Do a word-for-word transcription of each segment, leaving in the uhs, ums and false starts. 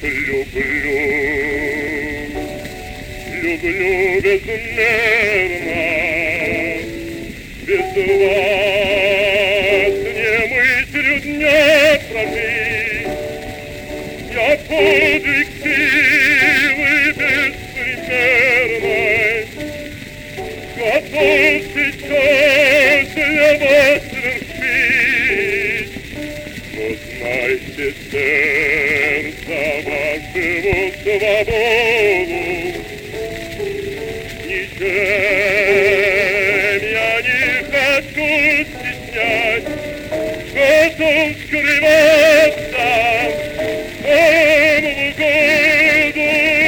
люблю, люблю безмерно, без вас не мыслю дня прожить. Я подвиг силы беспримерной готов сейчас для вас вершить. Но знайте, сердце вашего свободу ничем я не хочу стеснять, готов скрываться кому угоду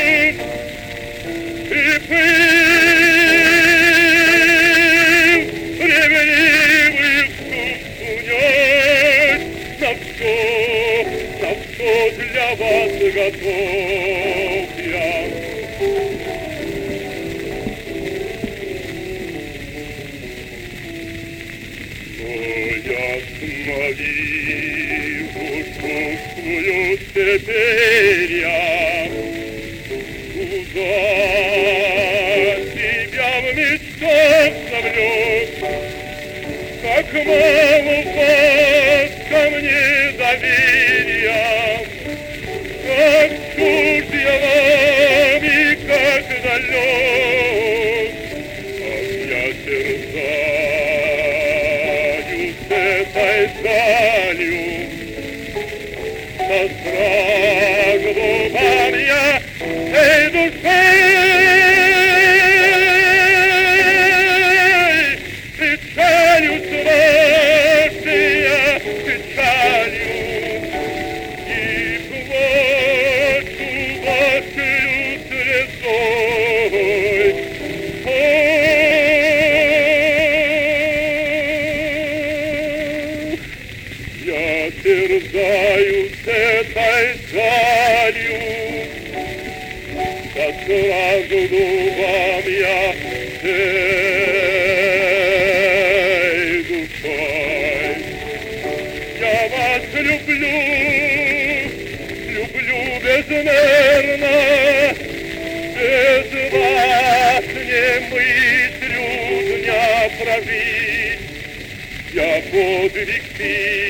и пыль ревнивых унять. На все, на все для вас готов я. Но я смотрю, чувствую теперь я, куда тебя в мечтах завлек, как мало вас ко мне доверия, как чужд я вам и как далек. Ах, я терзаюсь этой далью, со страху вам я всей душой, печалью свою я печалью, и плачу вашею слезой. Ох, я терзаюсь этой жалью, да сразу вам я всей душой. Я вас люблю, люблю безмерно, без вас не мыслю дня прожить. Я подвиг